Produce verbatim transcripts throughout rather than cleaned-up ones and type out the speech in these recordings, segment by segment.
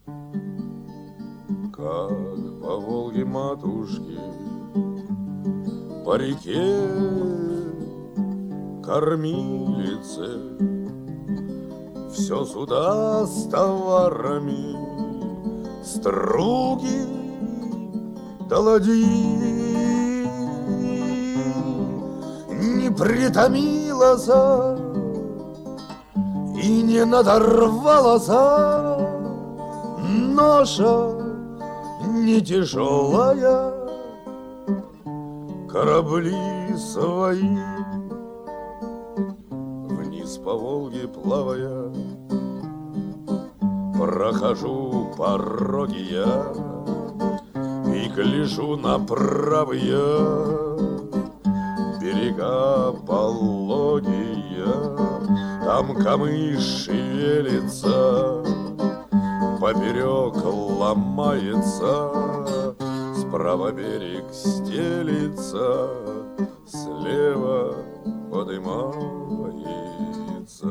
Как по Волге матушки, по реке кормилице, все суда с товарами, струги да ладьи. Не притомилась и не надорвалась ноша не тяжелая, корабли свои вниз по Волге плавая. Прохожу пороги я и гляжу на правые берега пологие. Там камыш шевелится, поперек ломается, справа берег стелится, слева подымается.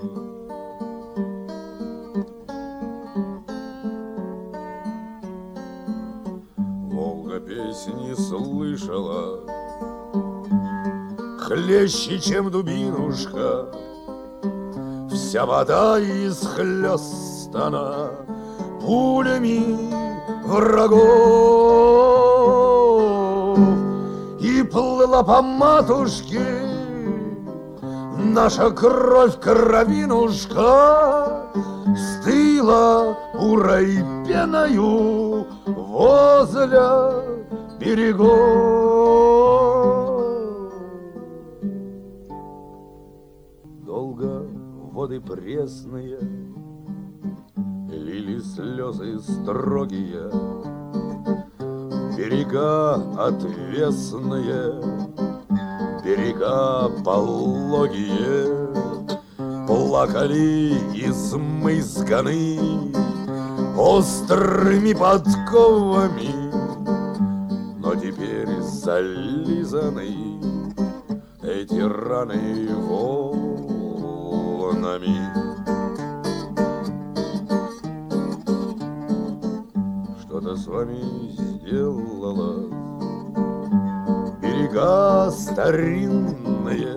Волга песни слышала, хлеще, чем дубинушка, вся вода исхлёстана пулями врагов. И плыла по матушке наша кровь, кровинушка, стыла бурой пеною возле берегов. Долго воды пресные лили слезы строгие, берега отвесные, берега пологие, плакали измызганы острыми подковами, но теперь зализаны эти раны волнами. Что-то с вами сделала берега старинные,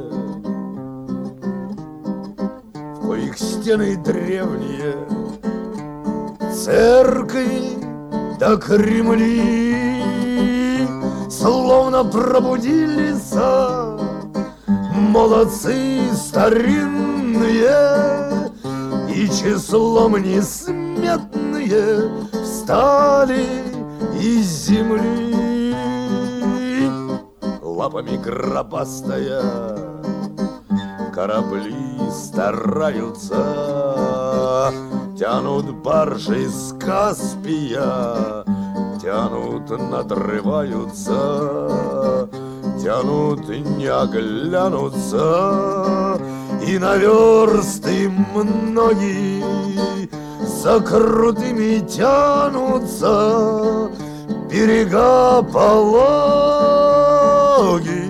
в коих стены древние, церкви да Кремли словно пробудились молодцы старинные, и числом несметные встали из земли. Лапами гробастая корабли стараются, тянут баржи с Каспия, тянут, надрываются, тянут, не оглянутся, и на версты многие за крутыми тянутся берега пологие.